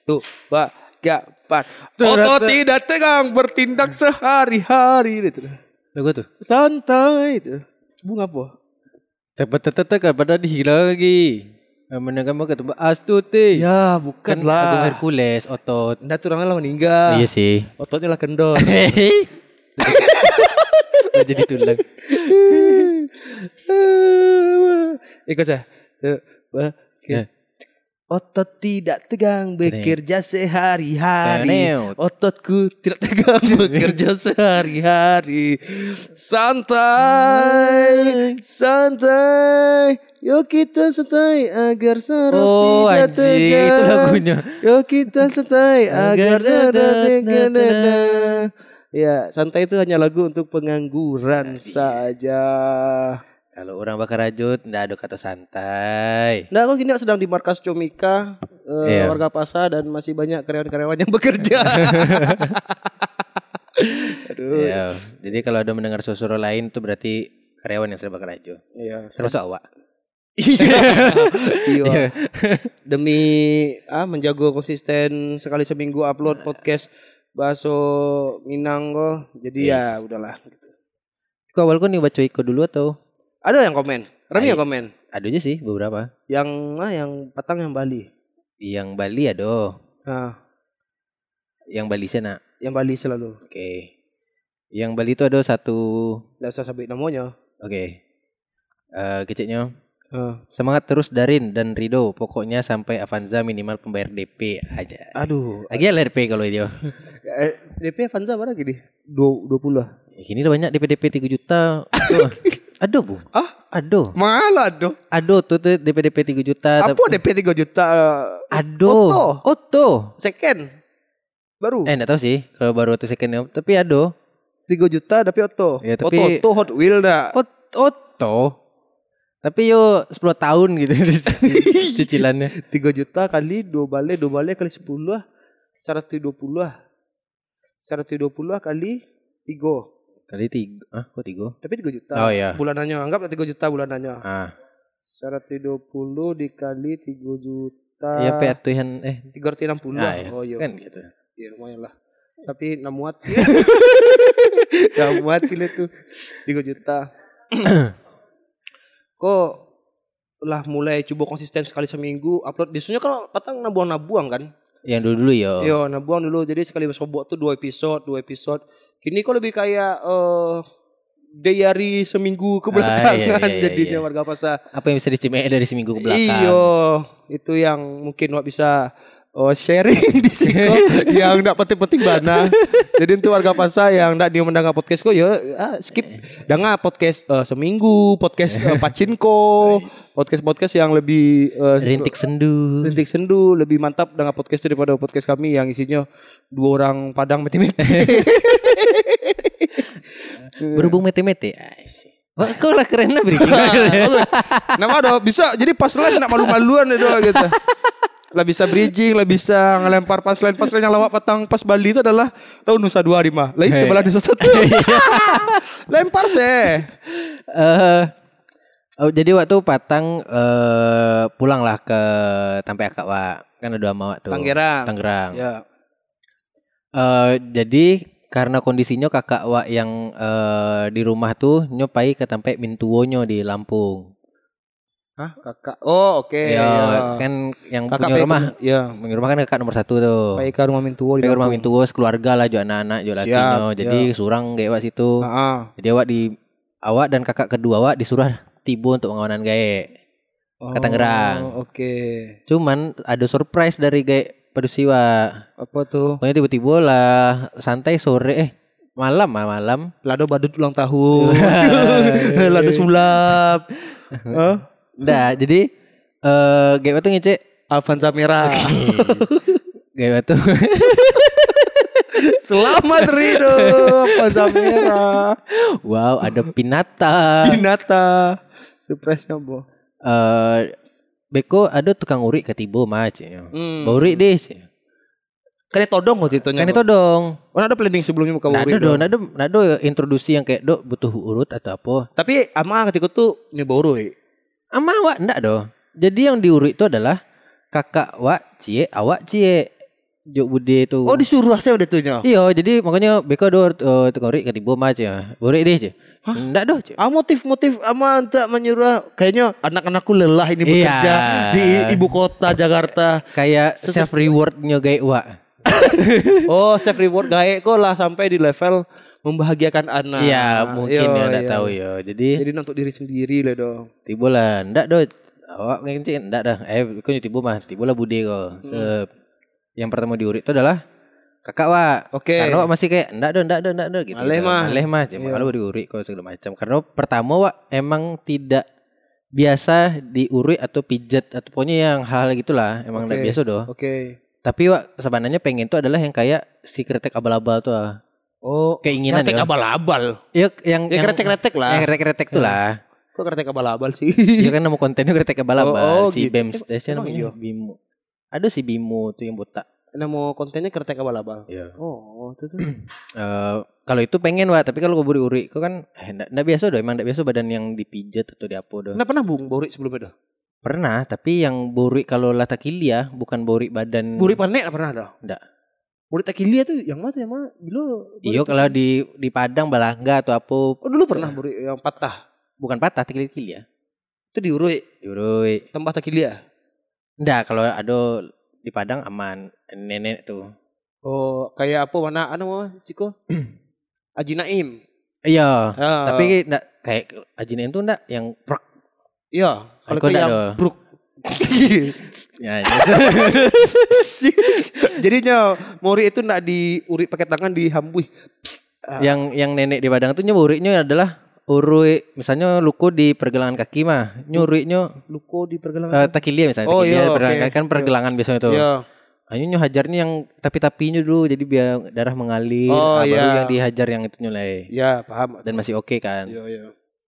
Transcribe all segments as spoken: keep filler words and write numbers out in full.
Tuh, bagaimana? Otot tidak tegang bertindak sehari-hari itu. Lagu tuh. Santai itu. Bunga apa? Tepat-tepat pada dihilang lagi. Menengah mau ketemu Astuti. Ya, bukan Kan lah. Agung Hercules, otot. Nggak tuh orangnya lah meninggal. Iya sih. Ototnya lah kendor. Jadi tulang. Ikut saya. Ya. Otot tidak tegang bekerja sehari-hari. Teneut. Ototku tidak tegang bekerja sehari-hari. Santai, santai. Yuk kita santai agar saraf Oh, tidak anjing, tegang. itu lagunya. Yuk kita santai agar dada tegang. Ya, santai itu hanya lagu untuk pengangguran saja. Kalau orang bakar rajut ndak ada kata santai. Nah, aku gini sedang di markas Comika, uh, Iya. warga Pasa dan masih banyak karyawan-karyawan yang bekerja. Aduh. Iya. Jadi kalau ada mendengar suara lain itu berarti karyawan yang sedang bakar rajut. Iya. Termasuk awak. Iya. Demi ah menjaga konsisten sekali seminggu upload podcast Baso Minang kok. Jadi ya Yes. udahlah gitu. Kau awal kau nih baca Iko dulu atau? Ada yang komen. Rami Ay. yang komen. Ada aja sih beberapa. Yang ah yang Patang yang Bali. Yang Bali ada. Nah, Yang Bali sana. yang Bali selalu. Oke. Yang Bali itu ada satu. Enggak usah sebut namanya. Oke. Eh kecilnya. Ah. Semangat terus Darin dan Rido. Pokoknya sampai Avanza minimal pembayar D P aja. Aduh, Lagi lah D P kalau itu. eh, D P Avanza berapa gini? dua puluh. Ini udah banyak D P D P tiga juta. Tuh. Aduh bu. Ah, Aduh. malah dong. Aduh tuh tuh D P D P tiga juta. Apa D P tiga juta? Aduh. Oto. Oto. Second. Baru. Eh enggak tahu sih kalau baru atau second tapi aduh. tiga juta tapi Oto. Ya, tapi- Oto, Oto Hot Wheel dah. Ot- Oto. Tapi yo sepuluh tahun gitu cicilannya. tiga juta kali dua balik, dua balik kali sepuluh lah. seratus dua puluh lah. seratus dua puluh lah kali tiga. Kali tiga. Ah kok tiga? Tapi tiga juta. Oh, iya. Bulanannya anggap tiga juta bulanannya. Ah. seratus dua puluh dikali tiga juta. Iya pe atuhan eh. tiga ratus enam puluh. Ah, iya. Oh iya. Kan gitu. Ya lumayan lah. Tapi enggak muat. Enggak muat gila tuh. tiga juta. Kok lah mulai coba konsisten sekali seminggu upload. Biasanya kan Patang nabuang-nabuang kan? Yang dulu-dulu yo. Yo, nabuang dulu. Jadi sekali bersobok tuh dua episode, dua episode. Kini kok lebih kayak eh diary seminggu kebelakangan Ah, iya, iya, iya, jadinya iya. warga Pasar. Apa yang bisa dicimek dari seminggu ke belakang? Iyo, itu yang mungkin wak bisa oh, sharing di sini yang enggak penting-penting bana. Jadi untuk warga Pasar yang enggak dia mendengar podcast ko ya ah, skip dengar podcast eh, seminggu, podcast eh, Pacinko, podcast-podcast yang lebih eh, Rintik sendu. rintik sendu, lebih mantap dengan podcast itu daripada podcast kami yang isinya dua orang Padang meti-meti. Berhubung mete-mete. Aisyah. Wah, kau lah keren lah beri. Nama do bisa jadi pas live nak malu-maluan do gitu. Lah bisa bridging, lah bisa ngelempar punchline-punchline yang lawak Patang pas Bali itu adalah tahun Nusa dua puluh lima. Lah itu sebelah Nusa satu. Lempar seh. Eh, oh, jadi waktu Patang eh pulanglah ke Tampai Akak Wak. Kan ada sama Wak tuh. Tangerang. Tangerang. Ya. Eh, jadi karena kondisinya kakak Wak yang eh, di rumah tuh nyopai ke Tampai Mintuonyo di Lampung. Hah, kakak. Oh, oke. ya, Ya. kan yang Kakak punya Pai rumah, ke- ya. punya rumah kan kakak nomor satu tuh. Pai ke rumah Mintuo di Pai ke rumah Lampung. Mintuo sekeluarga lah, jo anak-anak, jo Siap, lakinya. Jadi ya. surang kayak Wak situ. Heeh. Jadi awak di awak dan kakak kedua Wak disuruh tiba untuk pengawanan gae. Oh, Ke Tangerang. Oke. Cuman ada surprise dari gae Padusiwa. Apa tuh? Pokoknya tiba-tiba lah santai sore eh malam ah malam. Lado badut ulang tahun. Lado sulap. Hah? Nggak, jadi eh gae tuh ngecek Avanza merah. gae tuh Selamat Rido Avanza merah. wow, ada pinata. Binata. Surprise-nya boh. Eh Beko ada tukang urik ketibo mah cik. Hmm. Bau urik deh cik. Kan itu dong waktu itu. Kan itu dong. Oh, ada planning sebelumnya muka Nggak Uri ada dong. dong, nggak ada, nggak ada introduksi yang kayak dok butuh urut atau apa. Tapi ama ketika tuh nyoba Uri. Ama awak ndak dong. Jadi yang diurut itu adalah kakak wak cie, awak cie. Jok bude tu. Oh disuruh saya udah tuh nyo. Iya, jadi makanya beko do uh, tekori ketibo mah aja. Borek deh je. Enggak doh. Ah motif-motif ama untuk menyuruh kayaknya anak-anakku lelah ini bekerja Iya. di ibu kota Jakarta. Kayak self rewardnya gaya wa. Oh self reward gaek kok lah sampai di level membahagiakan anak. Iya, mungkin Yo, ya enggak iya. tahu ya. Jadi Jadi untuk diri sendiri lah dong. tibo lah enggak doh. Awak ngencing enggak dah. Eh kau tibo mah tibo lah bude kau. Se yang pertama diurik itu adalah kakak wa. Oke. Karena wa masih kayak enggak doh, enggak doh, enggak doh gitu. Maleh gitu. mah. Maleh mah. Cuma kalau diurik kau segala macam. Karena pertama wa emang tidak biasa diurik atau pijat atau pokoknya yang hal-hal gitulah. Emang enggak Oke. biasa doh. Oke. Tapi wa sebenarnya pengen tuh adalah yang kayak si kretek abal-abal tuh. ah. Oh Keinginan kretek ya. abal-abal. Iya yang Ya yang kretek-kretek lah. Yang kretek-kretek tuh lah. Kok kretek abal-abal sih? Iya kan nama kontennya kretek abal-abal. Oh, oh, si gitu. Bem Em- Station emang namanya iya? Bimo. Ada si Bimo tuh yang botak. Nama kontennya kretek abal-abal. Iya. Oh, itu tuh. Eh, kalau itu pengen wah, tapi kalau gue uri kau kan eh, ndak ndak biasa doh, emang ndak biasa badan yang dipijat atau diapo doh. Nggak pernah bung borik sebelumnya dah. Pernah, tapi yang buri kalau lata kilia bukan buri badan. Borik panek nggak pernah dah. Ndak. Borik takilia tuh yang mana tuh yang mana? Dulu. borik Iyo tak- kalau di di Padang Balangga atau apa Oh dulu pernah borik yang patah. bukan patah kilia kilia. Itu diurui. Diurui. Tambah takilia. Ndak kalau ada di Padang aman nenek tuh. Oh kayak apa mana? Anu mah siko? Haji Naim. Iya. Ah. Tapi ndak kayak Ajinen tuh ndak yang prak. Iya. Kalau Aku itu ndak yang doh. bruk. Ya, Jadinya Mori itu nak diuri pakai tangan dihambui. yang yang nenek di Padang tuh nyuriknya adalah urui misalnya luku di pergelangan kaki mah nyuriknya Luko di eh, pergelangan. takilia misalnya Oh, takilia iya, pergelangan oke. kaki kan pergelangan biasanya tuh. Iya. Hanya nyu hajarnya yang tapi-tapinya dulu jadi biar darah mengalir Oh, ah, baru iya. yang dihajar yang itu nyulai Ya paham. dan masih oke kan. Iya iya.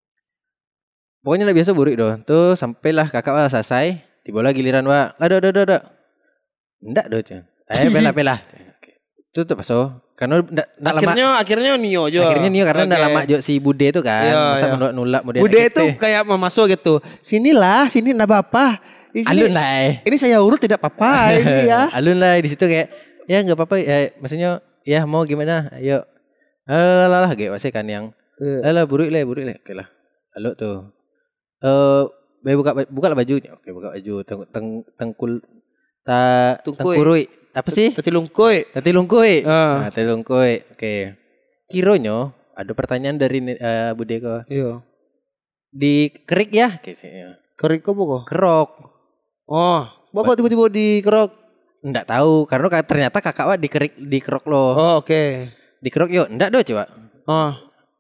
Pokoknya lah biasa burik doh. Tuh sampailah kakak wa selesai. Tiba giliran wa. Ada ada ada ada. Ndak doh cah. Eh bela bela. Itu tuh paso. Karena ndak ndak lama. Akhirnya akhirnya Nio jo. Akhirnya nih karena ndak Oke. lama jo si Bude tuh kan. Iya, Masa iya. menolak nolak model Bude gitu. itu kayak memasuk gitu. Sinilah, sini ndak apa-apa. Di sini- alun lah. eh. Ini saya urut tidak apa-apa ini ya. Alun lah di situ kayak ya nggak apa-apa ya maksudnya ya mau gimana ayo. Alah lah kayak masih kan yang alah buruk lah buruk lah oke lah. Lalu tuh eh uh, buka buka lah bajunya. Oke buka baju teng, teng, tengkul ta Tungkui. tengkurui apa sih? Tati lungkoi. Tati lungkui. Ah. Nah, tati lungkui. Oke. Kironyo ada pertanyaan dari uh, Bude ko. Iya. Di kerik ya kayaknya. Kerik kok kok? Kerok. Oh, kok tiba-tiba di kerok? Ndak tahu karena ka- ternyata kakak wa di kerik di kerok lo. Oh, oke. Di kerok yo ndak do coba. Oh.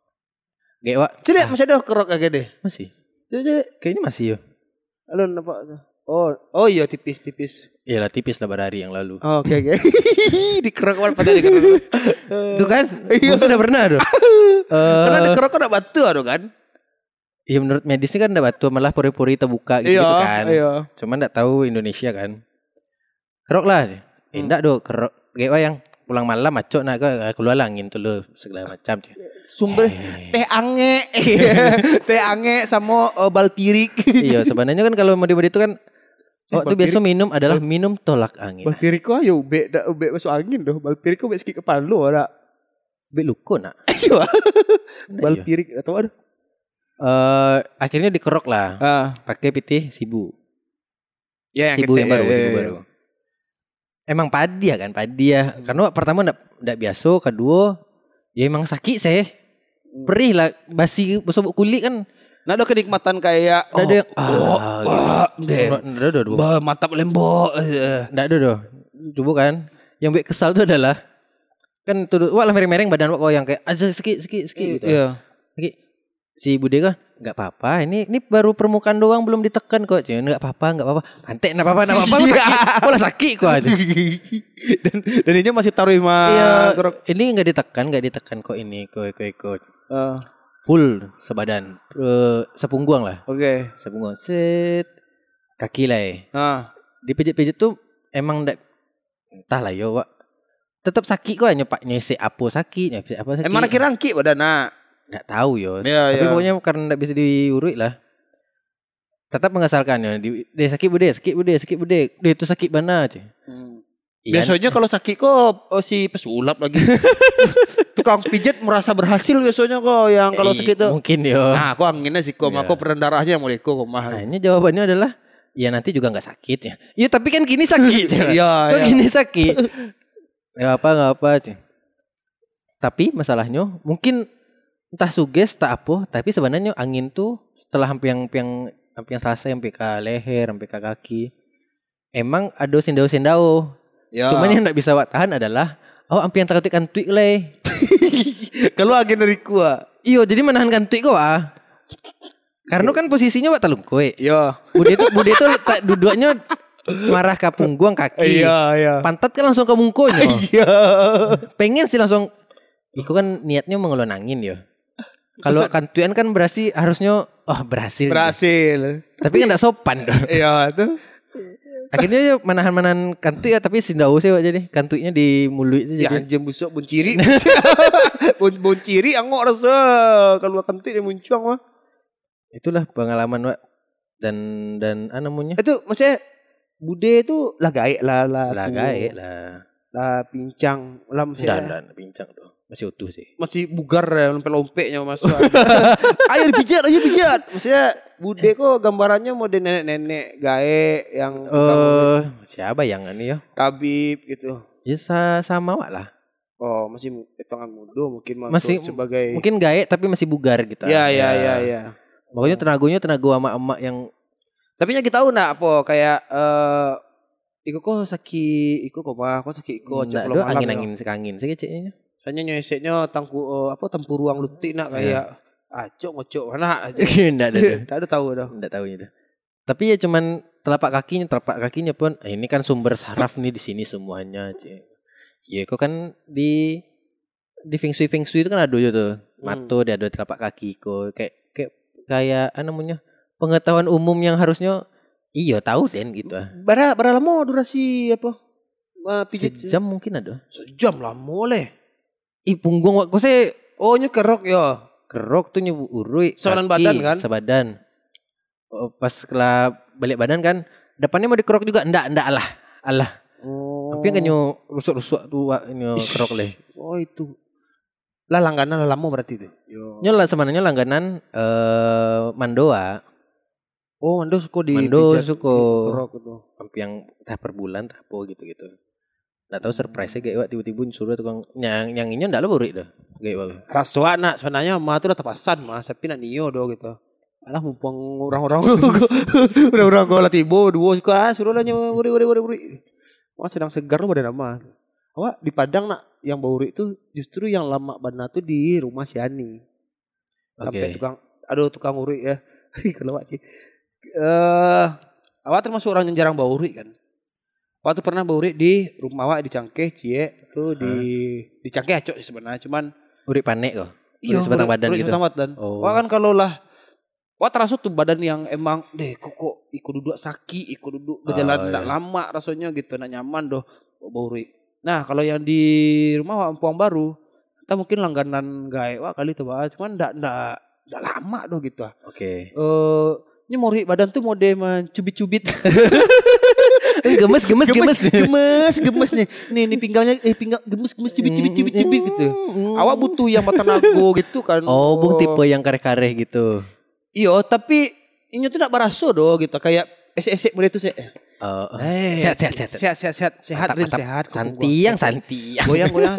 Gak wa Cile masih ada kerok kayak deh. masih. Cile cile. Kayaknya masih yo. Halo apa? Oh, oh iya tipis-tipis. Iyalah tipis lah pada hari yang lalu. Oh, oke oke. Di kerok mana pada di kerok. Itu kan? Iya. Iya. Sudah pernah tuh. Karena di Eh, kerok ada batu ada kan? Iya menurut medisnya kan ada batu malah pori-pori terbuka gitu, Iya, kan. iya. Cuman enggak tahu Indonesia kan. Kerok lah. Eh, enggak do kerok. Kayak yang pulang malam macok nak ke keluar angin tuh lo segala macam. Sumber teh ange. Teh ange sama uh, balpirik. Iya sebenarnya kan kalau modi-modi itu kan oh itu Balpirik. biasa minum adalah minum tolak angin. Balpirik kok ayo ube dak ube masuk angin doh. Balpirik kok ube sikit kepala lo ada. Be luko nak. Ayo. Ndak, iya. Balpirik atau ada? Eh akhirnya dikerok lah. Ah. Pakai pitih sibu. Ya Sibu yang baru, ya, sibu ya, baru. Emang padi ya kan, padi ya. Karena pertama ndak ndak biasa, kedua ya emang sakit saya. Perih lah basi bersobok kulit kan. Nah ada kenikmatan kayak Ndak ada yang oh, ah, gitu. ah, deh. Ndak ada dua. Bah, mantap lembok. Eh, Ndak ada doh. Coba kan. Yang buat kesal tuh adalah kan tuh wah lah mereng-mereng badan kok yang kayak aja sikit sikit sikit gitu. Iya. Lagi si Bude kan nggak apa-apa ini ini baru permukaan doang belum ditekan kok cuy nggak apa-apa nggak apa-apa antek nggak apa-apa nggak apa-apa aku sakit malah sakit kok aja dan dan ini masih taruh mah. iya ini nggak ditekan nggak ditekan kok ini kok kok kok Ah, full sebadan Eh, sepunggung lah Oke. sepunggung set kaki lah eh. Ah. dipijit-pijit tuh emang ndak entah lah yo Wak. Tetap sakit kok nyopak nyese apa sakit nyese apa sakit Emang kira angki badana. nggak tahu yo Iya, tapi iya. pokoknya karena nggak bisa diurut lah tetap mengesalkan ya di, dia sakit bude sakit bude sakit bude dia itu sakit mana aja Hmm. Biasanya kalau sakit kok oh, si pesulap lagi. Tukang pijat merasa berhasil biasanya kok yang kalau sakit tuh. Mungkin yo. Nah, aku anginnya sih kok, aku pernah darahnya mulai kok mah. Nah, ini jawabannya adalah ya nanti juga nggak sakit ya. Iya tapi kan kini sakit. Iya. Kok kini sakit? Ya apa nggak apa sih. Tapi masalahnya mungkin entah suges tak apa, tapi sebenarnya angin tuh setelah hampir yang yang hampir yang selesai sampai ke leher, sampai ke kaki. Emang ada sendau-sendau. Ya. Cuman yang tak bisa wak tahan adalah oh ampi yang terketik kantuik le. Kalau angin dari kuah. Iyo jadi menahan kantuik kok ah. Karena kan posisinya wak talung kowe. Iya. Bude itu bude itu letak duduknya marah ke punggung kaki. Iya iya. Pantat kan langsung ke mungkonya. Iya. Pengen sih langsung. Iku kan niatnya mengeluarkan angin ya. Kalau kantuian kan berarti harusnya oh berhasil. Berhasil. Tapi kan enggak sopan dong. Iya tuh. Akhirnya ya menahan-menahan kantuy ya tapi sindau sih jadi kantuinya di mulut sih Ya jadi. anjing busuk bun ciri. bun, bun ciri angok rasa kalau kantuy dia muncung mah. Itulah pengalaman Wak. Dan dan apa namanya? Itu maksudnya bude itu lah gaek lah lah. Lah gaek lah. Lah pincang lah maksudnya. Dan dan pincang tuh. Masih utuh sih. Masih bugar ya lompe-lompeknya masuk. Ayo dipijat, ayo pijat. Maksudnya bude kok gambarannya model nenek-nenek gaek yang Eh uh, siapa yang ini ya? tabib gitu. Ya sa sama Wak lah. Oh, masih hitungan muda mungkin Masih sebagai mungkin gaek tapi masih bugar gitu. Ya ya ya ya. Pokoknya tenaganya tenaga emak-emak yang tapi yang kita tahu nak apa kayak eh iku kok sakit iku kok mah kok sakit iku enggak ada angin-angin sekangin sih keceknya. Soalnya nyeseknya tangku uh, apa tempur ruang lutik nak kayak acok ngocok mana aja. Enggak ada. Enggak ada tahu dah. Enggak tahu itu. Tapi ya cuman telapak kakinya, telapak kakinya pun eh, ini kan sumber saraf nih di sini semuanya, Cik. Ya kok kan di di feng shui feng shui itu kan ada tuh. Mato hmm. dia ada telapak kaki kok kayak kayak kayak apa namanya? Pengetahuan umum yang harusnya iya tahu den gitu. Bara bara lama durasi apa? Uh, pijat sejam mungkin ada. Sejam lama leh. Ih punggung waktu saya oh nya kerok ya. Kerok tuh nyebu urui sebadan badan kan? Sebadan. Oh, pas kelah balik badan kan depannya mau dikerok juga enggak enggak lah. Allah. Oh. Tapi kan nyo rusuk-rusuk tuh nyo kerok leh. Oh itu. Lah langganan lama berarti itu. Yo. Nyo lah sebenarnya langganan eh Mandoa. Oh, Mando suka di Mando suka kerok itu. Sampai yang entah per bulan entah apa gitu-gitu. Nggak tahu surprise-nya kayak tiba-tiba suruh tukang yang yang ini enggak lo burik dah. Kayak bagus. Rasuah nak sebenarnya mah tuh udah tepasan mah tapi nak nio do gitu. Alah mumpung orang-orang udah orang gua latibo dua suka suruh lah nyawa buri buri buri buri. Wah sedang segar lo pada nama. Awak di Padang nak yang bauri itu justru yang lama bana tuh di rumah si Ani. Sampai okay. tukang aduh tukang uri ya. Kalau wak sih. Eh awak termasuk orang yang jarang bauri kan. Waktu pernah bauri di rumah awak di Cangkeh Cie tuh di di Cangkeh acok sebenarnya cuman uri panek kok. Iya sebatang badan uri gitu. Sebatang badan. Oh. Wah kan kalau lah wah terasa tuh badan yang emang deh kok kok ikut duduk sakit, ikut duduk berjalan oh, enggak iya. lama rasanya gitu, enggak nyaman doh bauri. Nah, kalau yang di rumah awak Empuang Baru, kita mungkin langganan gawe wah kali tuh bah, cuman enggak enggak enggak lama doh gitu. Oke. Okay. Eh uh, ini mori badan tuh mode mencubit-cubit. gemes gemes gemes gemes gemes nih nih nih pinggangnya eh pinggang gemes gemes cubit cubit cubit cubit gitu. Awak butuh yang matanago gitu kan. Oh, bung tipe yang kare-kare gitu. Iya, tapi ini tuh enggak baraso doh gitu kayak esek-esek mulai itu saya. Oh, eh, sehat sehat sehat sehat sehat sehat sehat rin sehat. Santiang santiang. Goyang goyang.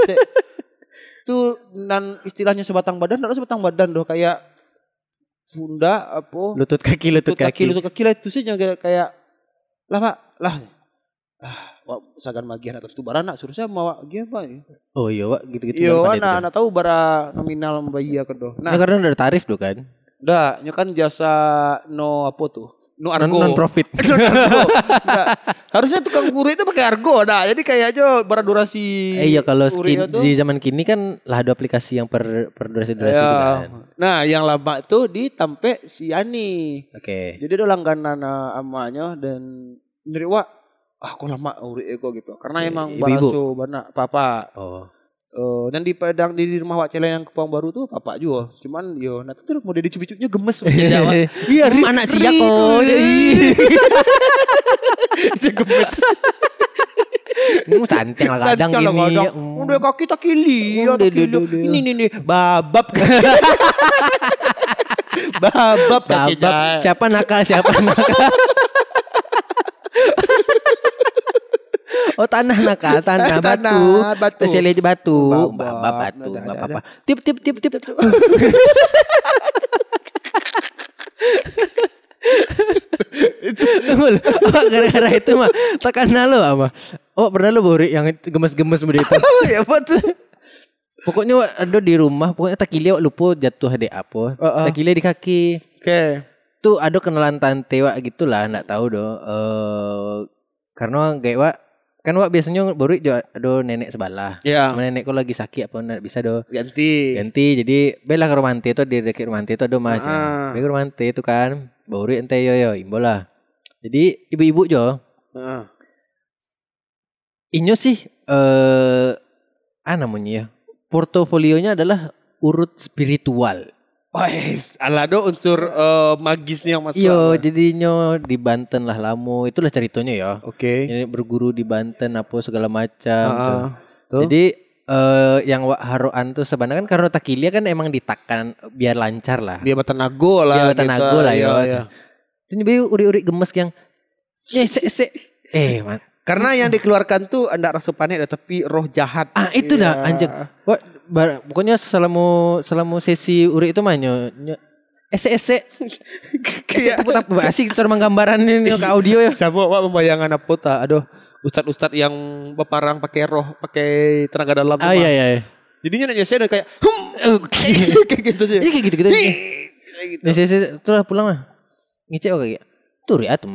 Tuh dan istilahnya sebatang badan, enggak sebatang badan doh kayak funda apa? Lutut kaki lutut, lutut kaki. kaki lutut kaki lah itu sih kayak kayak lah Pak lah ah wak sagan magian atau tu barana suruh saya mau magian Pak. Oh iya Pak gitu-gitu. Iya ana ana tahu bara nominal membayar ke doh. Nah, ya, karena ada tarif doh kan. Udah, nyo kan jasa no apa tuh? No argo. Non, non profit. Nah, harusnya tukang guru itu pakai argo dah. Jadi kayak aja bara durasi. Eh iya kalau skin di zaman kini kan lah ada aplikasi yang per per durasi-durasi ya. itu kan. Nah, yang lama itu di Tampe si Ani. Oke. Okay. Jadi dia langganan amanya dan nyeri wak ah kok lama uri eko gitu. Karena emang baraso bana papa. Oh. Uh, dan di Padang di rumah Wak Celen yang Kepang Baru tuh papa juga. Cuman yo nah tuh mau dicubit-cubitnya gemes Jawa. Iya, anak siak kok. Gemes. Hmm, cantik lah kadang Sancang lah gini. kadang. Hmm. Udah kaki tak kili, Oh, ya, tak dia, dia, kili. dia, dia. Ini nih nih babab. Babab kaki Babab. Jai. Siapa nakal, siapa nakal. Oh tanah nakal, tanah, Tanah, batu. batu. Terus saya lihat batu. Babab. Babab batu, Ada, enggak ada, apa-apa. Tip tip tip tip. Tunggu lu. Oh, gara-gara itu mah tak kenal lo apa? Oh pernah lo bori yang gemes-gemes begitu. Ya betul. Pokoknya wak ada di rumah, pokoknya takili wak lupa jatuh ada apa. Uh-uh. Takili di kaki. Oke. Tuh ada kenalan tante wak gitulah, enggak tahu doh. Eh karena kayak wak kan wak biasanya baru ada nenek sebelah. Ya. Cuma nenekku lagi sakit apa enggak bisa doh. Ganti. Ganti jadi bela ke rumah ante itu di dekat rumah ante itu ada mas. Ah. Bela ke rumah ante itu kan. Baru ente yo yo imbola. Jadi ibu-ibu jo. Heeh. Inyo sih eh ah namanya ya. Portofolionya adalah urut spiritual. Wes, ala do unsur uh, magisnya yang masuk. Iyo, jadinya di Banten lah lamo. Itulah ceritanya ya. Oke. Jadi berguru di Banten apa segala macam. Ah, tuh. tuh. Jadi eh yang wak haroan tuh sebenarnya kan karena takilia kan emang ditakan biar lancar lah. Dia batanago lah. Biar batanago lah, iya, yo. iya. Ini bayu uri-uri gemes yang ya se se eh man. Karena yang dikeluarkan tuh anda rasa panik tapi roh jahat. Ah itu dah Iya. anjing. Wah, bar- pokoknya selama selama sesi uri itu mah nyo nyo- ese ese ese Kayak- tepuk apa asik cara menggambaran ini ke audio ya. Siapa wak membayangkan apa ta? Aduh, ustad-ustad yang beparang pakai roh, pakai tenaga dalam. Ah iya iya. Jadinya nanya saya udah kayak hum, kayak gitu aja. Iya kayak gitu gitu. Kayak gitu. Nih ese itulah pulang lah. Ngecek oke kayak. Tuh ya tuh mah.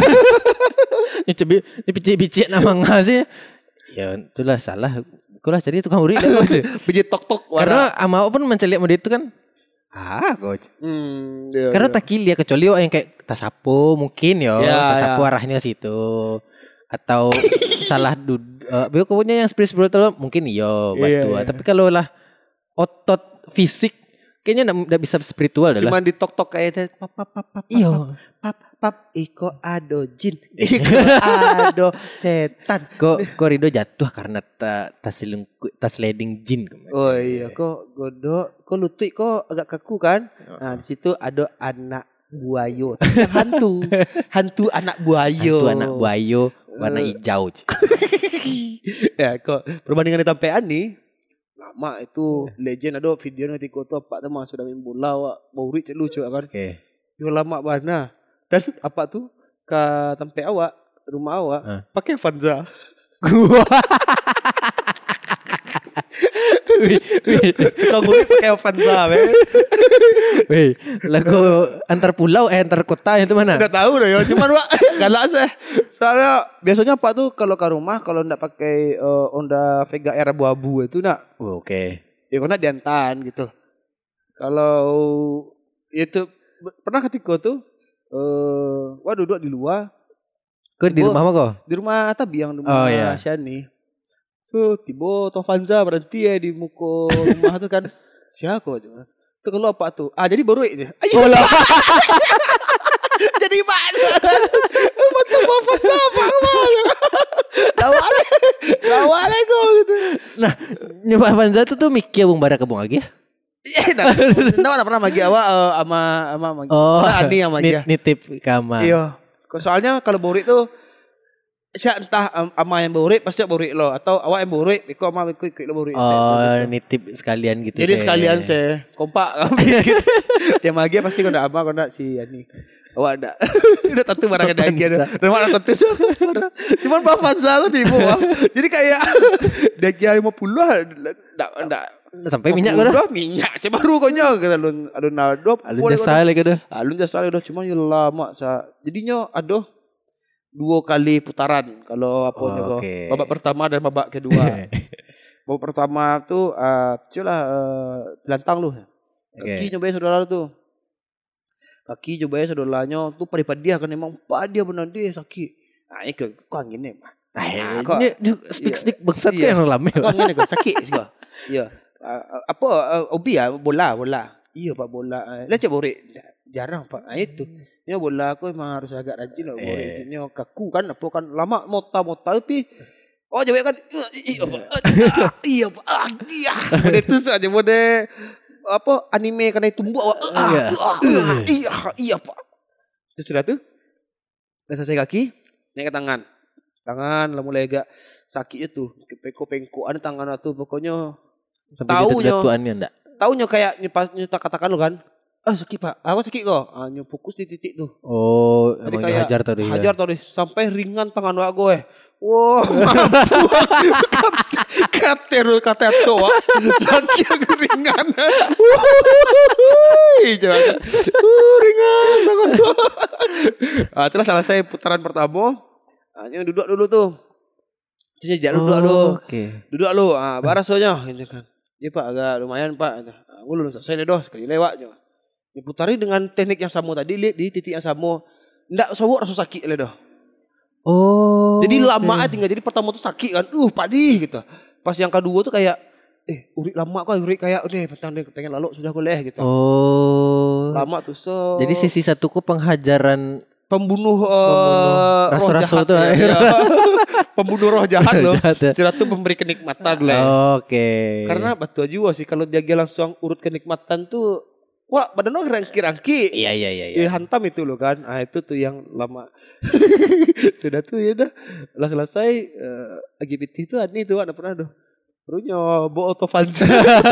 Nyebi bici-bici nama ngasih. Ya itulah salah. Kulah jadi tukang uri dah kau. Biji tok-tok. Karena amau pun mencelik mode itu kan. Ah, coach. Hmm, iya, Karena iya. takil ya kecuali yang kayak tasapo mungkin yo, Ya, tasapo ya. arahnya ke situ. Atau salah dud uh, pokoknya yang spiritual mungkin iyo batu. Iya, iya. Tapi kalau lah otot fisik kayaknya enggak bisa spiritual dah lah. Cuman ditok-tok kayak pap pap pap pap Iyo. pap pap iko ado jin iko ado setan. Kok korido jatuh karena ta tasilung tasleding jin kemarin. Oh iya kok godok kok lutut kok agak kaku kan. Nah di situ ada anak buayo yang hantu hantu anak buayo Hantu anak buayo warna hijau. ya kok perbandingan di Tampean nih lama itu legend ada video nanti kau tuh apa teman sudah main bola wak bauri lucu kan. Oke. Yo lama mana dan apa tuh ke tempat awak rumah awak Hah? pakai Vanza. Tukang murid pakai Vanza, men. Weh, lagu antar pulau eh antar kota itu mana? Enggak tahu deh, cuman Wak galak sih. Soalnya biasanya Pak tuh kalau ke rumah kalau enggak pakai uh, Honda Vega R abu-abu itu nak Oh, oke. Okay. ya kena diantan gitu. Kalau itu pernah ketika tuh eh uh, wah duduk di luar Kau di Gua- rumah apa kau? di rumah Tabi yang di rumah Oh, iya. Shani. Tuh tiba Tovanza berhenti ya di muka rumah tuh kan. Siapa aja. Tuh kalau apa tuh? Ah jadi baru itu. Ayo. Oh, lah. Jadi mak. Betul Tovanza apa Lawale. Lawale kok gitu. Nah, nyoba Vanza tuh tuh mikir bung bara kebung lagi ya? Iya, nah, nah, pernah magi awak uh, ama ama magi. Oh, Pernah Ani yang magi. nit- nitip kamar. Iya. Soalnya kalau borik tuh saya entah um, ama yang borik pasti borik lo atau awak yang borik ikut ama ikut ikut lo borik. Oh, nitip sekalian gitu. Jadi saya. sekalian saya kompak kami gitu. Yang magi pasti kau nak ama kau nak si Yani. Awak ada. Udah tentu barang ada lagi ada. Rumah ada tentu. Cuman Pak Vanza aku tipu. Wah. Jadi kayak dia lima puluh enggak enggak Sampai minyak kau dah. minyak saya baru kau nya kata alun alun nado. Alun jasa lagi dah. Alun jasa udah cuma ya lama sa. Jadinya aduh dua kali putaran kalau apa Oh, oh, okay. babak pertama dan babak kedua. Babak pertama tuh uh, culah uh, lantang lu. Kaki Okay. nyobain saudara tuh. Kaki nyobain saudaranya tuh padi-padi kan emang padi benar dia sakit. Nah, ini kok kok angin nih, mah. Nah, kok- ini speak speak bangsat Iya. tuh yang lama. Kok angin kok sakit sih kok. Iya. Uh, apa uh, hobi ya bola bola. Iya Pak bola. Uh, Lecet borik. Jarang Pak. Nah, itu. Ini bola aku emang harus agak rajin lah borik. Eh. Ini kaku kan apa kan lama mota-mota tapi Oh cewek kan iya pak, iya pak, iya. Mode itu saja mode apa anime karena tumbuh awak. Iya iya pak. Terus sudah tuh, udah selesai kaki, naik ke tangan, tangan lah mulai agak sakit itu, pengko-pengkoan tangan itu pokoknya. Sampai Taunya, jatuh-jatuhannya enggak? taunya kayak nyupas nyutak katakan lo kan. Ah sakit pak, apa sakit kok? Ah nyu fokus di titik tuh. Oh, Jadi emang kayak hajar tadi. hajar tadi sampai ringan tangan wak gue. Wah, mampu. Kate lu kate tuh, wak. Sakit ringan. Wuih, coba. Uh, ringan tangan gue. Ah, telah selesai putaran pertama. Ah, nyu duduk dulu tuh. Jadi jangan duduk dulu. Oke. Duduk lu, ah barasonya gitu kan. Ya pak agak lumayan pak. Ah, gue belum selesai deh doh sekali lewat aja. Diputari dengan teknik yang sama tadi, lihat di titik yang sama. Ndak sawuk rasa sakit le doh. Oh. Jadi lama aja tinggal. Jadi pertama tuh sakit kan. Uh padih gitu. Pas yang kedua tuh kayak eh urik lama kok urik kayak udah petang deh pengen lalu sudah boleh gitu. Oh. Lama tuh so. Jadi sisi satu ku penghajaran pembunuh, uh, rasu-rasu tuh. Ya, ya. Pembunuh roh jahat loh. Jahat. Sudah tuh memberi kenikmatan le. Oke. Karena batu aja sih kalau dia langsung urut kenikmatan tuh wah badan lo rangki-rangki. Iya iya iya. Ya, hantam itu loh kan. Ah itu tuh yang lama. Sudah tuh ya udah. Lah selesai uh, L G B T itu ani tuh ada pernah doh. Barunya bo auto fansa.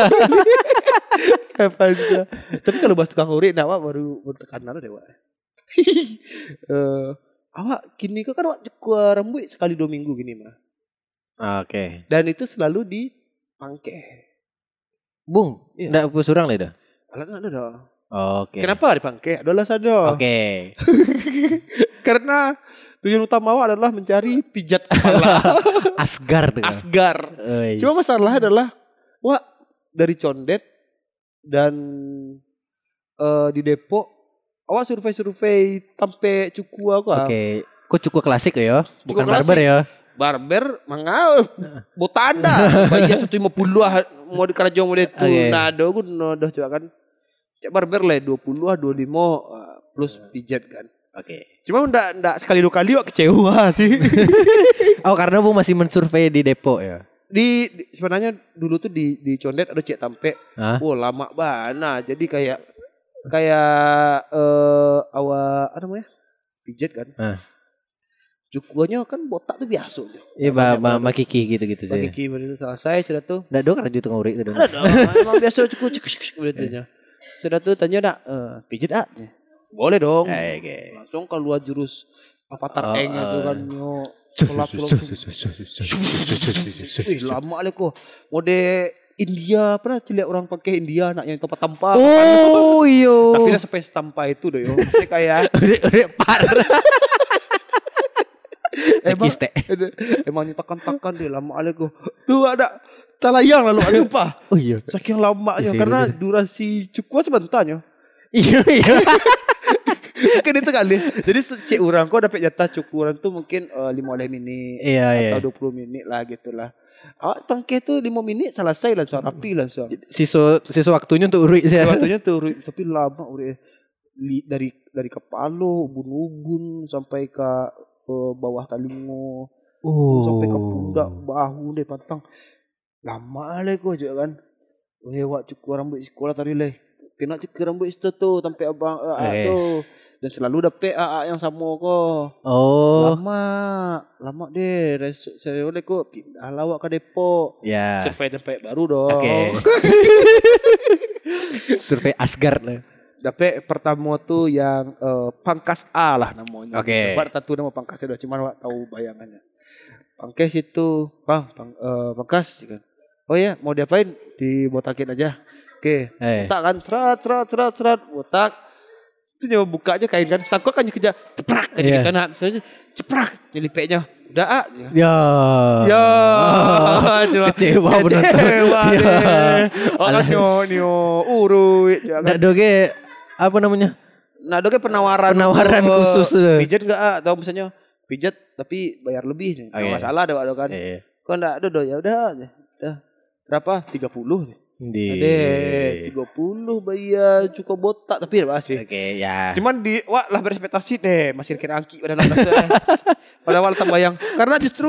Fansa. Tapi kalau bahas tukang urik nah baru baru tekanan deh wak. uh, awak kini kok kan awak cukur rambut sekali dua minggu gini mah. Oke. Okay. Dan itu selalu di pangke. Bung, iya. Nggak apa surang lah dah. Alat ada dah. Oke. Kenapa di pangke? Ada alasan dah. Oke. Karena tujuan utama awak adalah mencari pijat kepala. Asgar tuh. Asgar. Oi. Cuma masalah adalah wah dari Condet dan uh, di Depok awak survei-survei sampai cuku aku. Oke. Okay. Kok cukup klasik ya? Bukan Cukup barber klasik. ya? Barber mangau botanda. Bayar satu lima puluh mau di kerajaan mau itu. Okay. Nah, do gue nodoh coba kan. Cek barber lah dua puluh ah dua puluh lima plus pijat kan. Oke. Okay. Cuma ndak ndak sekali dua kali wak kecewa sih. Oh, karena Bu masih mensurvei di Depok ya? Di, di sebenarnya dulu tuh di di Condet ada cek tampe. Hah? Oh, lama banget. Jadi kayak kayak eh uh, awak apa namanya? Pijat kan. Hah. Cukuannya kan botak tuh biasa. Iya, Mbak Mbak Kiki gitu-gitu sih. Mbak Kiki begitu selesai sudah tuh. Nggak dong kan juga nguri itu dong. Ada dong. Emang biasa cukup cek cek begitu. Sudah tuh tanya nak uh, pijat ah. Boleh dong. Oke. Okay. Langsung keluar jurus avatar Oh, eng-nya tuh kan nyo. Sulap-sulap. Wih, lama le kok. Mode India pernah lihat orang pakai India anak yang tempat tampak. Oh iyo. Tapi lah sampai tampak itu doh yo. Maksudnya kayak udah parah. emang, emang nyetakan-takan deh lama ale kok. Tuh ada talayang lalu ada apa? Oh iya. Saking lamanya karena durasi cukup sebentarnya. Iya iya. Mungkin itu kali. Jadi cek orang kok dapat jatah cukuran tuh mungkin uh, lima belas menit iya, atau iya. dua puluh menit lah gitulah. Awak pangke tuh lima menit selesai langsung rapi langsung. Sisa sisa waktunya untuk urut sih. Waktunya tuh urut tapi lama urut dari dari kepala ubun-ubun sampai ke uh, bawah talingo. Oh. Sampai ke pundak bahu deh pantang. Lama le kok juga kan. Weh wak cukur rambut sekolah tadi le. Kena cukur rambut itu tuh sampai abang uh, eh. tuh. Dan selalu dapet A A yang sama kok. Oh. Lama, lama deh. Saya udah kok pindah lawak ke Depok. Ya. Survei tempat baru dong. Oke. Okay. Survei Asgard lah. Dapet pertama tuh yang uh, Pangkas A lah namanya. Oke. Okay. Satu nama Pangkasnya udah cuman wak tahu bayangannya. Pangkas itu, Bang, pang, uh, Pangkas kan. Oh ya, mau diapain? Dibotakin aja. Oke. Okay. Eh. Botak kan, serat, serat, serat, serat, botak. Itu nyoba buka aja kain kan. Sangkut kan kerja ceprak kan yeah. Kanan. Soalnya ceprak nyelipeknya. Udah ah. Ya. Ya. Cuma kecewa benar. Kecewa deh. Orang nyo nyo urut. Nggak doge apa namanya? Nah, doge penawaran penawaran uh, khusus. Pijat enggak ah? Atau misalnya pijat tapi bayar lebih. Enggak okay. Masalah ada ada kan. Yeah. Kok enggak ada do ya udah. Udah. Berapa? tiga puluh. Di Ade tiga puluh bayar cukup botak tapi ya masih. Oke okay, ya. Cuman di wah lah berespektasi deh masih kira angki pada enam belas. Pada awal terbayang karena justru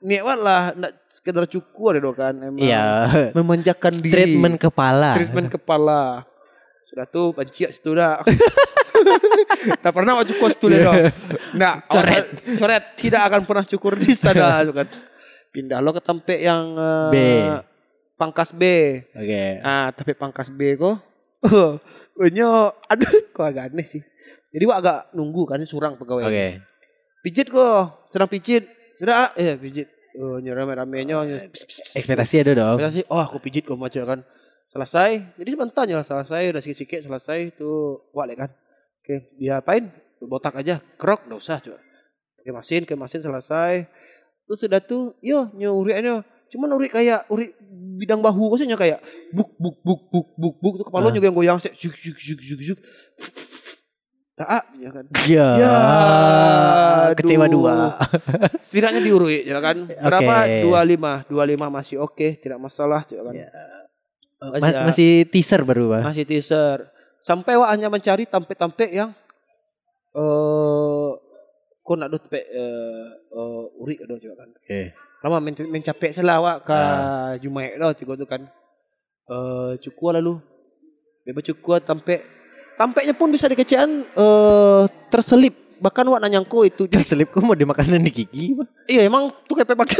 niat lah ndak sekedar cukur ada kan emang Iya. memanjakan diri. Treatment kepala. Treatment kepala. Sudah tuh panciak situ dah. Tak pernah mau cukur situ dah. Nah, coret. Coret tidak akan pernah cukur di sana kan. Pindah lo ke tempat yang uh, B. Pangkas B. Oke. Okay. Ah, tapi pangkas B kok. Oh, nyo aduh kok agak aneh sih. Jadi wak agak nunggu kan surang pegawai. Oke. Okay. Pijit kok, sedang pijit. Sudah, eh pijit. Oh, nyo rame-ramenya. Ekspektasi ada dong. Ekspektasi, oh aku pijit kok macam kan. Selesai. Jadi sebentar lah selesai, udah sikit-sikit selesai tuh wak kan. Oke, dia apain? Botak aja, krok, enggak usah coba. Pakai mesin, ke mesin selesai. Terus sudah tuh, yo nyo uriannya. Cuman uri kayak uri bidang bahu maksudnya kayak buk buk buk buk buk buk tuh kepala juga yang goyang sek juk juk juk juk juk. Tak ya kan. Ya. ya kecewa aduh. dua. Setidaknya diurui ya kan. Berapa? Okay. dua puluh lima. dua puluh lima masih oke, okay, tidak masalah ya kan. Ya. Masih, masih teaser baru, Pak. Masih teaser. Sampai wak hanya mencari tampe-tampe yang eh uh, kau nak dot pe eh uh, uh, uri do juga kan. Oke. Okay. Lama men mencapai selawak ke ah. Jumaik dah tiga tu kan. Eh uh, cukup lalu. Bebas cukup tampe tampeknya pun bisa dikecian uh, terselip. Bahkan wak nanyangku itu terselip kok mau dimakanan di gigi, Pak. Iya emang tuh kayak pakai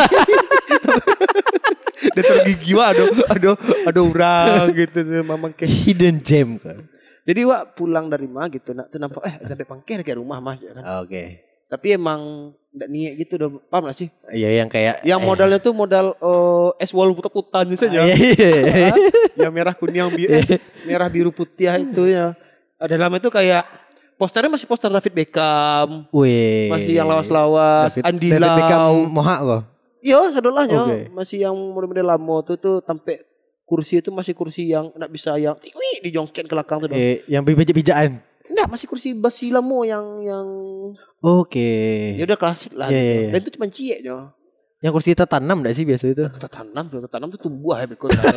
dia tergigi wak ada ada ada orang gitu memang kayak hidden gem kan. Jadi wak pulang dari rumah gitu nak tuh nampak eh sampai pangkeh kayak rumah mah kan. Oke. Okay. Tapi emang ndak niat gitu udah paham gak sih? Iya yang kayak yang modalnya eh. tuh modal uh, es wall putar-putar saja. Iya, iya. Yang merah kuning biru eh, merah biru putih itu ya. Ada dalam itu kayak posternya masih poster David Beckham. Wih. Masih yang lawas-lawas Andi Lau. David Beckham moha kok. Iya, sadolahnya okay. Masih yang model-model lama tuh tuh sampai kursi itu masih kursi yang enggak bisa yang wih dijongket ke belakang tuh dong. Eh, yang bijak-bijakan. Enggak, masih kursi basi lamo yang yang oke. Okay. Ya udah klasik lah. Yeah, gitu. yeah. Dan itu cuma cieknya. Yang kursi tertanam enggak sih biasa itu? Tertanam, tuh tertanam tuh tumbuh ya bekul. Eh,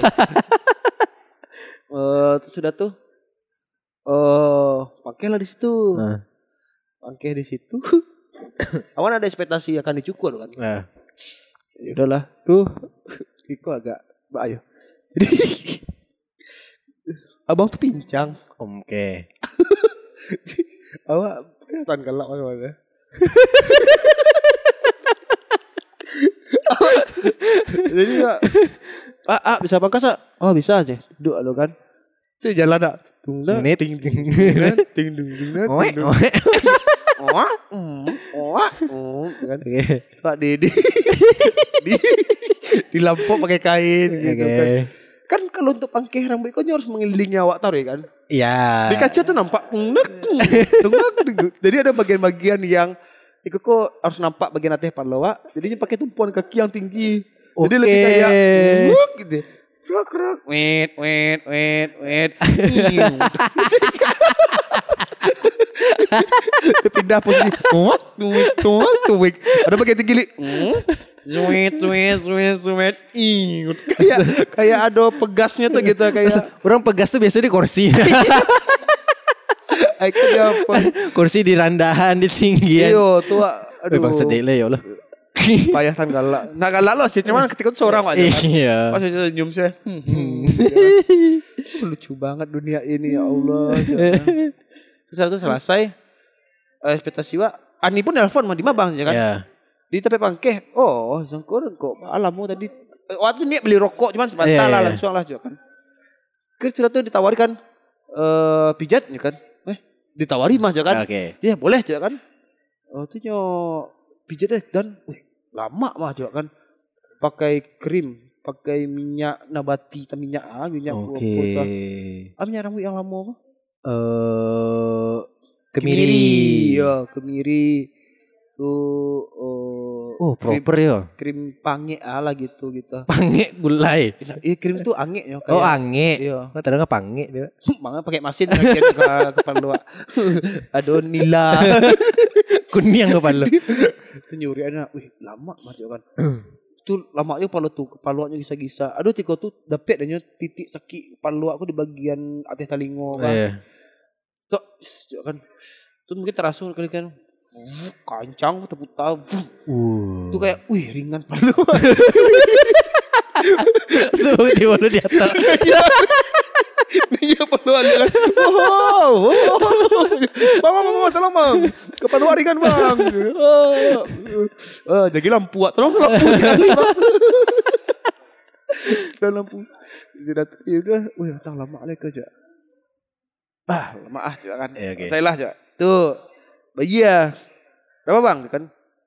uh, sudah tuh. Eh, uh, pakailah di situ. Nah. Pakai di situ. Awan ada ekspektasi akan dicukur kan. Nah. Ya udahlah, tuh. Iko agak bahaya. Jadi abang tuh pincang. Oke. Okay. Awak kelihatan galak mana-mana. Jadi ya, ah, ah bisa pangkas ah? Oh bisa aja. Duduk lo kan. Saya jalan tak. Tunggu ting ting ting ting ting ting. Oe oe. Wah, wah, kan. Pak di di di di lampu pakai kain gitu kan. Kan kalau untuk pangkeh rambut kau harus mengelilingi awak tahu ya kan? Iya. Di kaca tuh nampak nek, jadi ada bagian-bagian yang itu kok harus nampak bagian atas kepala awak. Jadinya pakai tumpuan kaki yang tinggi. Okay. Jadi lebih kayak nguk gitu. Rok rok, wet wet wet wet. Pindah posisi. Tuh tuh tuh tuh. Ada bagian tinggi. Sweet, sweet, sweet, sweet. Ih, kayak kayak ada pegasnya tuh gitu kayak orang pegas tuh biasanya di kursi. Akhirnya apa? Kursi di randahan, di tinggian. Iyo, tuh aduh. Bangsa dele ya Allah. Payasan galak. Nah galak lo sih, cuman ketika itu seorang aja kan. Iya. Pas saya senyum saya. Lucu banget dunia ini ya Allah. Terus itu selesai. Ekspektasi wa Ani pun nelpon mah di mah bang ya kan. Iya. Di tepi pangkeh, oh, sangkur kok alamu tadi. Waktu ini beli rokok cuman sebentar yeah, lah yeah. langsung lah juga kan. Terus sudah tuh ditawari kan uh, pijat ya kan. Eh, ditawari mah juga kan. Oke. Okay. Iya, boleh juga kan. Oh, tuh nyo pijat deh dan wih, lama mah juga kan. Pakai krim, pakai minyak nabati, minyak ah, minyak Oke. Okay. Ah, minyak rambut yang lama apa? Eh, uh, kemiri. Kemiri. Ya, kemiri. Tuh oh, oh proper krim, ya krim pange ala gitu gitu pange gulai iya krim tuh ange ya kayak, oh ange iya tadi nggak pange dia mangga pakai mesin ke ke kepala aduh nila kuning kepala itu nyuri anak wih lama macam kan tuh lama aja kepala tuh kepalanya gisa-gisa aduh tiko tuh dapet dan titik sakit kepala aku di bagian atas telingo kan tuh kan tuh mungkin terasa kali kan Uh, kancang putar-putar. Uh. Itu kayak wih ringan perlu. Tuh di mana di atas. Dia perlu kan. Oh, oh. Bang, bang, bang, tolong bang. Kapan hari kan bang? Oh, oh jadi lampu, tolong lampu sekali bang. Dan lampu. Sudah, ya udah, wih datang lama lagi kerja. Ah, lama ah coba kan. Ya, okay. Saya lah coba. Tuh, bayi ya. Berapa bang kan?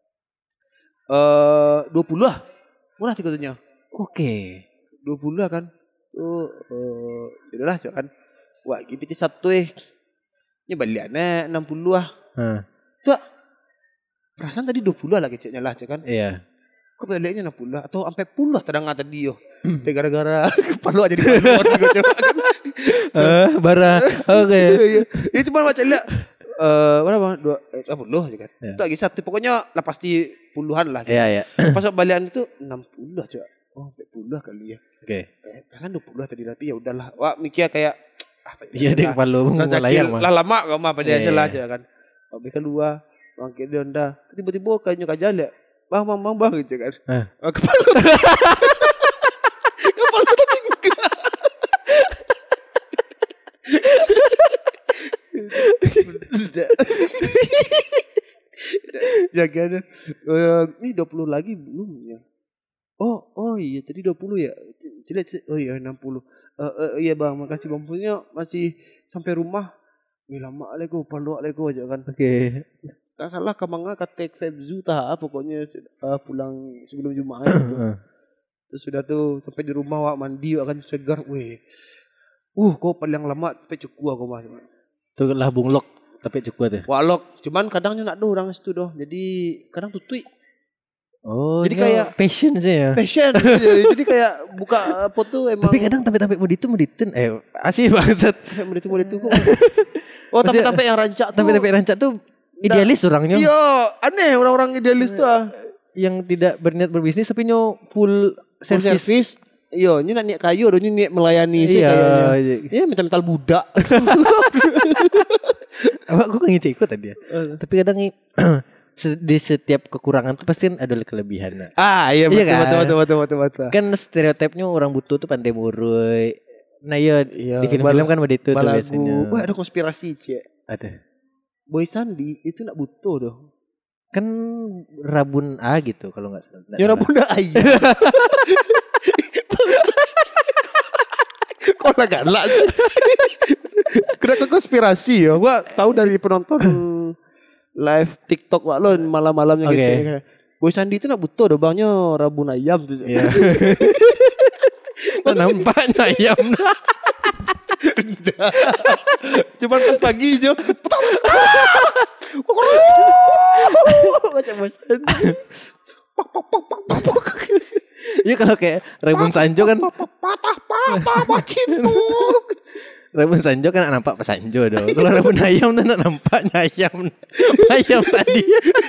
Eh, dua puluh lah. Murah tiketnya. Oke. Dua puluh lah kan. Tuh, uh, yaudahlah coba kan. Wah, G P T satu eh. Ini baliannya enam puluh lah. Hah. Tuh, perasaan tadi dua puluh lah kecilnya lah coba kan. Iya. Kok baliannya enam puluh atau sampai puluh tadang tadi yo. Deh gara-gara palu aja di palu orang gue coba kan. Eh, bara. Oke. Ini cuma baca lihat eh berapa? dua puluh aja kan. Ya. Itu lagi satu pokoknya lah pasti puluhan lah. Iya, iya. Pas balian itu enam puluh coba. Oh, empat puluh kali ya. Oke. Eh, kan dua puluh tadi tapi ya udahlah. Wah, mikir kayak ah, iya deh palu layar lah lama kau mah pada yeah, salah yeah. aja kan. Habis kedua, bang kira Honda. Tiba-tiba kayaknya aja lihat. Bang, bang, bang, bang gitu kan. Eh. Oh, kepala. Kepala tertinggal. Jaga ada. Uh, ini dua puluh lagi belum ya? Oh, oh iya tadi dua puluh ya. Jelek. Oh iya enam puluh. Uh, uh, iya bang, makasih bang. Punya masih sampai rumah. Wih lama lagi palu lagi aja kan. Oke. Okay. Tak salah kamanga kata Febzu tah pokoknya uh, pulang sebelum Jumat gitu. Terus sudah tuh sampai di rumah wak mandi wak kan segar. Wih. Uh, kok paling lama sampai cukup aku mah. Tuh lah bunglok tapi cukup tuh. Walok, cuman kadangnya nak do orang situ doh. Jadi kadang tutui. Oh, jadi kayak passion sih ya. Passion. Jadi kayak buka foto emang. Tapi kadang tapi-tapi mau ditu mau ditun eh asih bangsat. Mau ditu mau ditu kok. Oh, tapi-tapi yang rancak tuh. Tapi-tapi rancak tuh idealis nah, orangnya. Iya, aneh orang-orang idealis tuh. Ah. Yang tidak berniat berbisnis tapi nyo full service. service. Iya, ini nak niat kayu, ini niat melayani sih kayaknya. Iya, mental-mental budak. Apa aku kan ngecek ikut tadi ya. Uh. Tapi kadang di setiap kekurangan tuh pasti ada kelebihan. Ah, iya betul, iya kan? betul, betul, betul, betul, betul. Kan stereotipnya orang butuh tuh pandai murui. Nah iya, iya di film-film kan begitu tuh biasanya. Wah, ada konspirasi, Cek. Ada. Boy Sandi itu nak butuh doh. Kan Rabun A gitu kalau enggak salah. Ya Rabun A iya. Kok lah galak sih. Kena konspirasi ya. Gua tahu dari penonton live TikTok wak lo malam-malamnya okay. gitu. Boy Sandi itu nak butuh doh bangnya Rabun ayam tuh. Iya. Nampaknya ayam. Cuman pas pagi je. Macam bosan. Iya kalau kayak Raymond Sanjo kan patah patah bacintu. Raymond Sanjo kan nampak pas Sanjo dong. Kalau Raymond ayam tuh nampaknya ayam. Ayam tadi.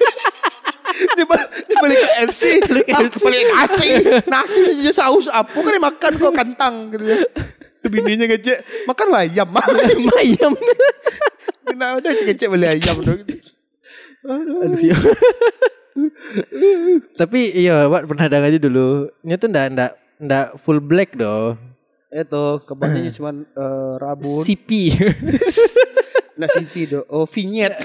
Dia balik ke F C. Balik nasi. Nasi saja saus apa kan dia makan kok kentang gitu ya. Itu bininya ngecek makan lah ayam. Ayam. Kenapa dia ngecek beli ayam dong. Aduh ya. Tapi iya Wak pernah dengar aja dulu. Nya tuh ndak ndak ndak full black doh. Itu kebanyakannya cuma uh, rabun. C P. Nah C P doh. Oh vignette.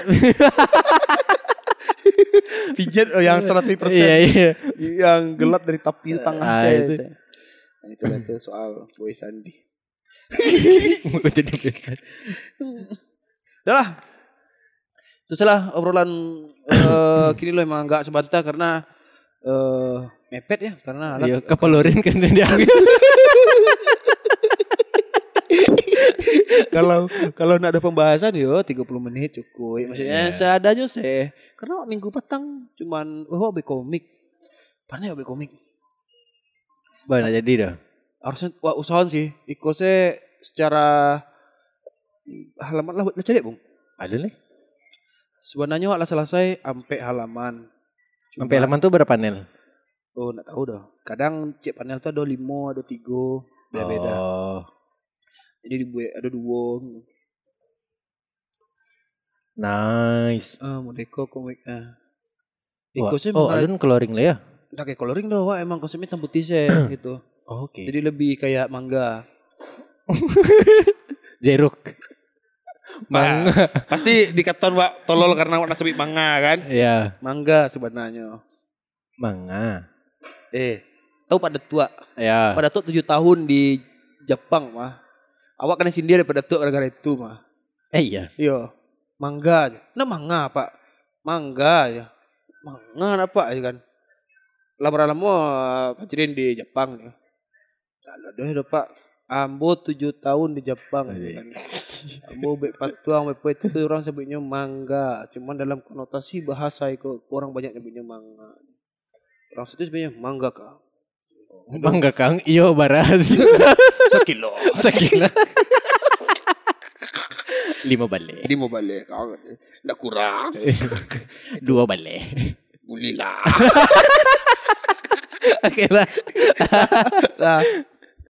Vignette oh yang seratus persen. Iya, iya. Yang gelap dari tapi tangan ah, saya. Itu. Nah, itu itu soal Boy Sandi. Mau jadi besar. Udah lah. Itu salah obrolan uh, kini lo emang gak sebantah karena uh, mepet ya karena iya, kepelurin kan dia. Kalau kalau nak ada pembahasan yo tiga puluh menit cukup. Maksudnya yeah. seadanya sih. Karena minggu petang cuman oh hobi komik. Pana hobi komik. Banyak jadi dah. Harusnya wah usahawan sih. Iko se secara halaman lah buat cari Bung. Ada nih. Sebenarnya lah selesai sampai halaman. Sampai halaman tuh berapa panel? Oh, enggak tahu dah. Kadang cek panel tuh ada lima, ada tiga, beda-beda. Oh. Jadi dibuat ada dua. Nice. Ah, modeko komik ah. Wah, Iko sih oh, alun coloring lah ya. Nggak kayak coloring doang, wah, emang konsepnya hitam putih sih gitu. Oh, oke. Okay. Jadi lebih kayak manga. Jeruk. Manga. Pasti dikaton wak tolol karena warna sebut manga kan? Iya. Manga sebenarnya. Manga. Eh, tahu pada tua? Ya. Pada tua tujuh tahun di Jepang mah. Awak kena sindir pada tua gara-gara itu mah. Eh iya. Iya. Manga aja. Nah manga pak. Manga aja. Manga apa aja kan. Lama-lama pacarin di Jepang ya. Kalau dah pak. Ambo tujuh tahun di Jepang ya kan. Ambo bek patuang bek itu orang sebutnya manga. Cuman dalam konotasi bahasa itu orang banyak nyebutnya manga. Orang situ sebutnya manga kah. Mangga kang iyo baras. Sekilo. Sekilo. Lima balik. Lima balik. Nggak kurang. Dua balik. Bulilah. Oke lah. Nah,